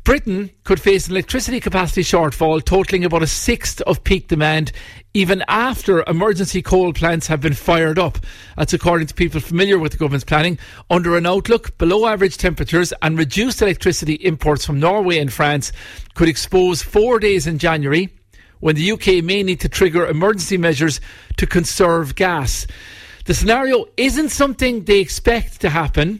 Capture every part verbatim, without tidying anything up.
Britain could face an electricity capacity shortfall totalling about a sixth of peak demand even after emergency coal plants have been fired up. That's according to people familiar with the government's planning. Under an outlook, below average temperatures and reduced electricity imports from Norway and France could expose four days in January when the U K may need to trigger emergency measures to conserve gas. The scenario isn't something they expect to happen.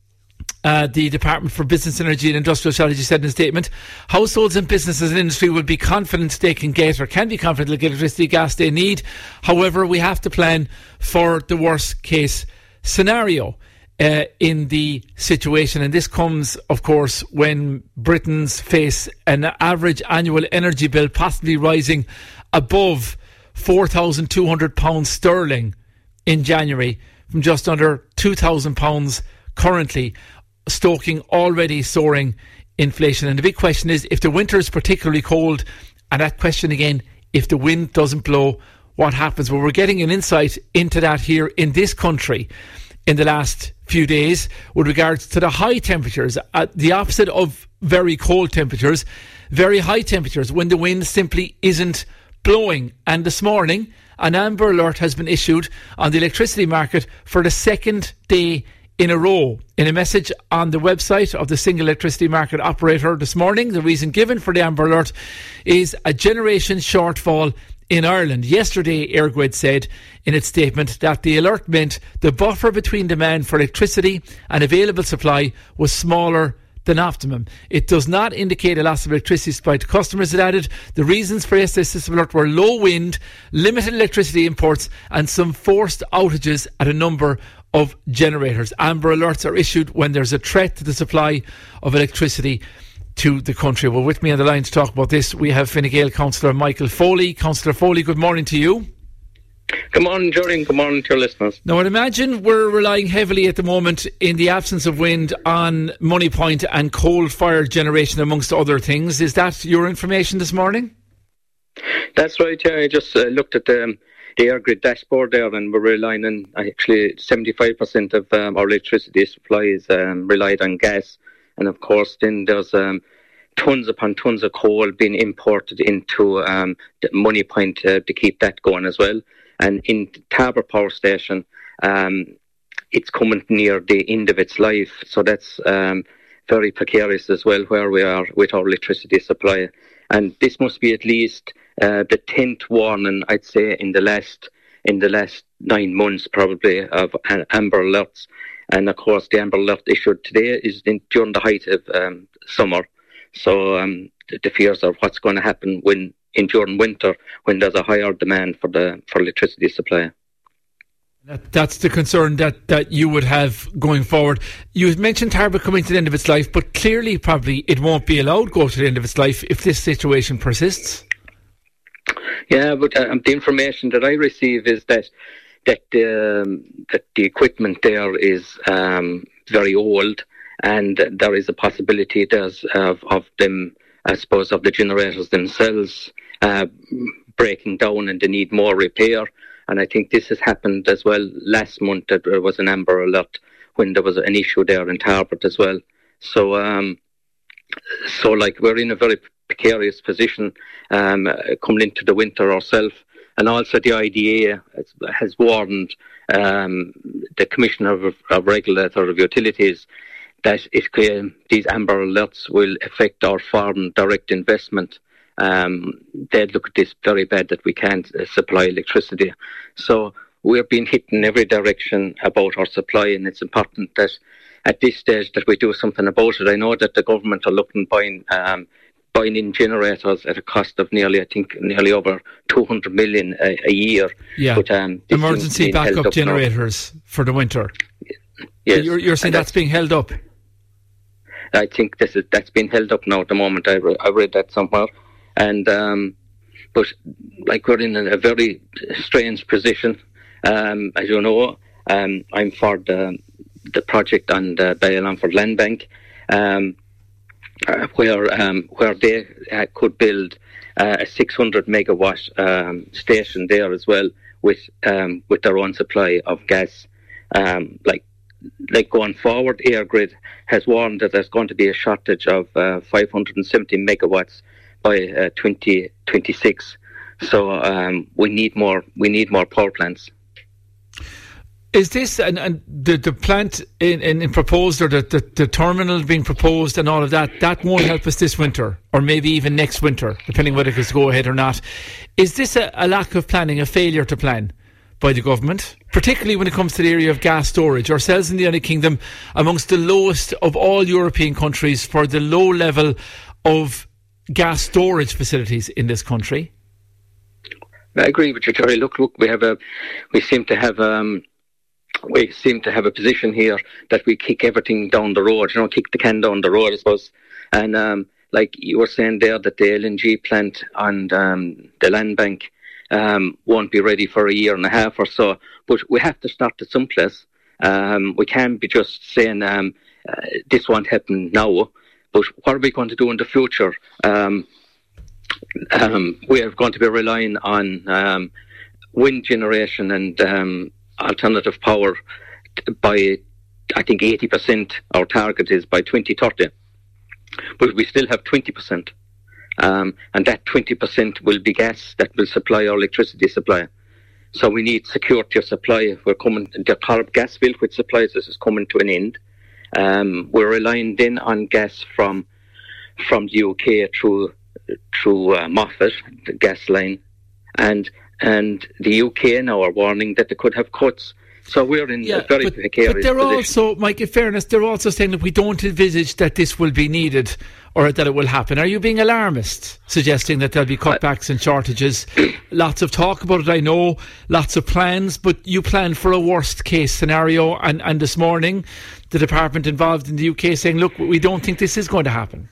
Uh, the Department for Business, Energy and Industrial Strategy said in a statement, households and businesses and industry will be confident they can get or can be confident they'll get electricity gas they need. However, we have to plan for the worst case scenario uh, in the situation. And this comes, of course, when Britons face an average annual energy bill possibly rising above four thousand two hundred pounds sterling in January from just under two thousand pounds currently, stoking already soaring inflation. And the big question is, if the winter is particularly cold, and that question again, if the wind doesn't blow, what happens? Well, we're getting an insight into that here in this country in the last few days with regards to the high temperatures, uh, the opposite of very cold temperatures, very high temperatures when the wind simply isn't blowing. And this morning, an amber alert has been issued on the electricity market for the second day in a row. In a message on the website of the single electricity market operator this morning, the reason given for the amber alert is a generation shortfall in Ireland. Yesterday, EirGrid said in its statement that the alert meant the buffer between demand for electricity and available supply was smaller than optimum. It does not indicate a loss of electricity supply to customers. It added the reasons for yesterday's system alert were low wind, limited electricity imports and some forced outages at a number of generators. Amber alerts are issued when there's a threat to the supply of electricity to the country. Well, with me on the line to talk about this, we have Fine Gael Councillor Michael Foley. Councillor Foley, good morning to you. Good morning, Jordan. Good morning to your listeners. Now, I'd imagine we're relying heavily at the moment, in the absence of wind, on money point and coal-fired generation, amongst other things. Is that your information this morning? That's right, yeah. I just uh, looked at the, um, the EirGrid dashboard there, and we're relying on, actually, seventy-five percent of um, our electricity supply is um, relied on gas. And, of course, then there's um, tons upon tons of coal being imported into um, the money point uh, to keep that going as well. And in Tarbert Power Station, um, it's coming near the end of its life. So that's um, very precarious as well, where we are with our electricity supply. And this must be at least uh, the tenth warning, I'd say, in the last in the last nine months, probably, of uh, amber alerts. And, of course, the amber alert issued today is in, during the height of um, summer. So um, the, the fears of what's going to happen when in during winter, when there's a higher demand for the for electricity supply. That, that's the concern that, that you would have going forward. You mentioned Tarbert coming to the end of its life, but clearly probably it won't be allowed to go to the end of its life if this situation persists. Yeah, but uh, the information that I receive is that that, um, that the equipment there is um, very old, and there is a possibility there's of, of them, I suppose, of the generators themselves uh, breaking down, and they need more repair. And I think this has happened as well last month, that there was an amber alert when there was an issue there in Tarbert as well. So, um, so like we're in a very precarious position um, coming into the winter ourselves. And also the I D A has, has warned um, the Commissioner of, of Regulator of Utilities that if uh, these amber alerts will affect our foreign direct investment. Um, they'd look at this very bad, that we can't uh, supply electricity. So we're being hit in every direction about our supply, and it's important that at this stage that we do something about it. I know that the government are looking buying um, buying in generators at a cost of nearly, I think, nearly over two hundred million a, a year. Yeah, but, um, emergency backup generators now for the winter. Yes. So you're, you're saying that's, that's being held up? I think this is that's been held up now at the moment. I, re- I read that somewhere. And um, but like we're in a very strange position, um, as you know. Um, I'm for the the project on the Ballyalonford Land Bank, um, uh, where um, where they uh, could build uh, a six hundred megawatt um, station there as well, with um, with their own supply of gas. Um, like like going forward, EirGrid has warned that there's going to be a shortage of uh, five hundred seventy megawatts by uh, twenty twenty-six. So um, we need more. We need more power plants. Is this and, and the the plant in, in, in proposed or the, the the terminal being proposed and all of that? That won't help us this winter, or maybe even next winter, depending whether it's go ahead or not. Is this a, a lack of planning, a failure to plan by the government, particularly when it comes to the area of gas storage? Ourselves in the United Kingdom, amongst the lowest of all European countries for the low level of gas storage facilities in this country. I agree with you, Jerry. Look, look, we have a, we seem to have um. We seem to have a position here that we kick everything down the road, you know, kick the can down the road, I suppose. And um, like you were saying there, that the L N G plant on um, the land bank um, won't be ready for a year and a half or so. But we have to start at some place. Um, we can't be just saying um, uh, this won't happen now. But what are we going to do in the future? Um, um, we are going to be relying on um, wind generation and um, alternative power by, I think, eighty percent. Our target is by twenty thirty. But we still have twenty percent. Um, and that twenty percent will be gas that will supply our electricity supply. So we need security of supply. We're coming, the Corrib gas field which supplies us is coming to an end. Um, we're relying then on gas from from the U K through through uh, Moffat, the gas line. And And the U K now are warning that they could have cuts. So we're in yeah, a very but, precarious But they're position. also, Mike, in fairness, they're also saying that we don't envisage that this will be needed or that it will happen. Are you being alarmist, suggesting that there'll be cutbacks and shortages? Lots of talk about it, I know, lots of plans, but you plan for a worst case scenario. And, and this morning, the department involved in the U K saying, look, we don't think this is going to happen.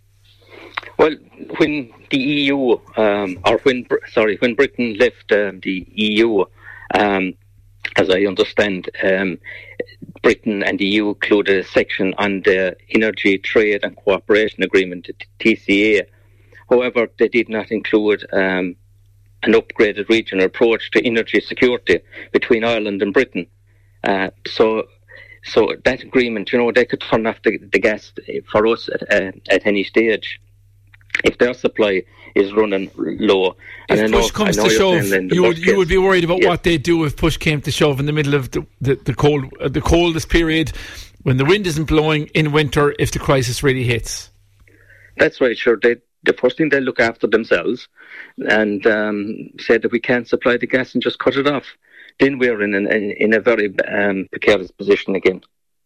Well, when the E U, um, or when, sorry, when Britain left um, the E U, um, as I understand, um, Britain and the E U included a section on the Energy Trade and Cooperation Agreement, the T C A. However, they did not include um, an upgraded regional approach to energy security between Ireland and Britain. Uh, so, so that agreement, you know, they could turn off the, the gas for us at, uh, at any stage if their supply is running low. And if I know, push comes I know to shove, you would, you would be worried about yes. what they do if push came to shove in the middle of the the, the cold, uh, the coldest period, when the wind isn't blowing in winter, if the crisis really hits. That's right, sure. They, the first thing, they look after themselves and um, say that we can't supply the gas and just cut it off. Then we're in, an, in, in a very um, precarious position again.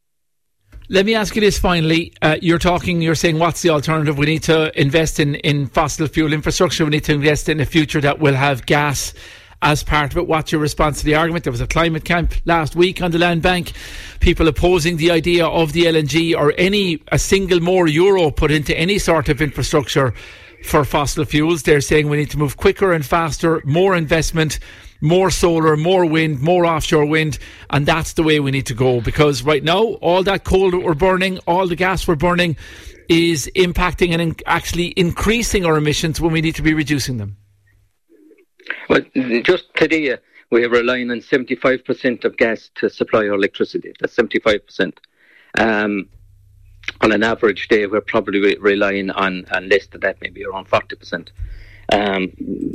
Let me ask you this finally. Uh, you're talking, you're saying, what's the alternative? We need to invest in, in fossil fuel infrastructure. We need to invest in a future that will have gas as part of it. What's your response to the argument? There was a climate camp last week on the land bank. People opposing the idea of the L N G or any, a single more euro put into any sort of infrastructure for fossil fuels. They're saying we need to move quicker and faster, more investment, more solar, more wind, more offshore wind, and that's the way we need to go, because right now all that coal that we're burning, all the gas we're burning is impacting and in- actually increasing our emissions when we need to be reducing them. Well, just today uh, we are relying on seventy-five percent of gas to supply our electricity. That's seventy-five percent. Um, on an average day we're probably re- relying on, on less than that, maybe around forty percent. Um,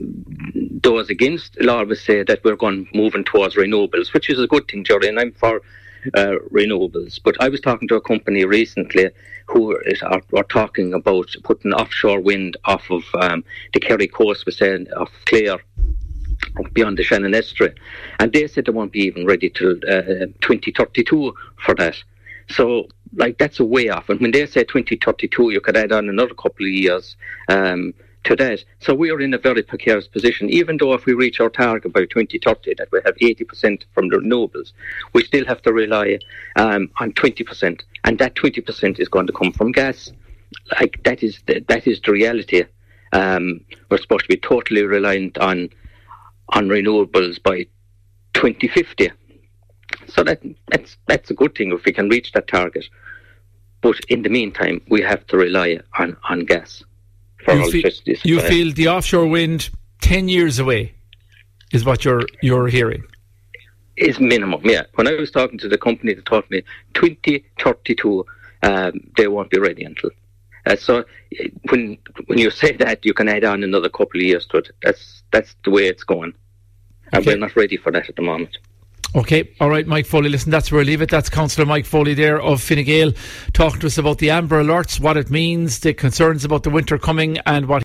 those against will always say that we're going moving towards renewables, which is a good thing, Jerry, and I'm for uh, renewables. But I was talking to a company recently who is, are, are talking about putting offshore wind off of um, the Kerry coast, we say, of Clare, beyond the Shannon Estuary, and they said they won't be even ready till uh, twenty thirty-two for that. So, like, that's a way off. And when they say twenty thirty-two, you could add on another couple of years um, to that. So we are in a very precarious position. Even though if we reach our target by twenty thirty, that we have eighty percent from the renewables, we still have to rely um, on twenty percent. And that twenty percent is going to come from gas. Like, that is the, that is the reality. Um, we're supposed to be totally reliant on on renewables by twenty fifty. So that that's that's a good thing if we can reach that target. But in the meantime, we have to rely on, on gas for you electricity feel, you feel the offshore wind ten years away is what you're you're hearing? is minimum, yeah. When I was talking to the company, they told me twenty thirty-two, um, they won't be ready until. Uh, so when when you say that, you can add on another couple of years to it. That's that's the way it's going. And Okay. we're not ready for that at the moment. Okay, all right, Mike Foley. Listen, that's where I leave it. That's Councillor Mike Foley there of Fine Gael talking to us about the Amber Alerts, what it means, the concerns about the winter coming, and what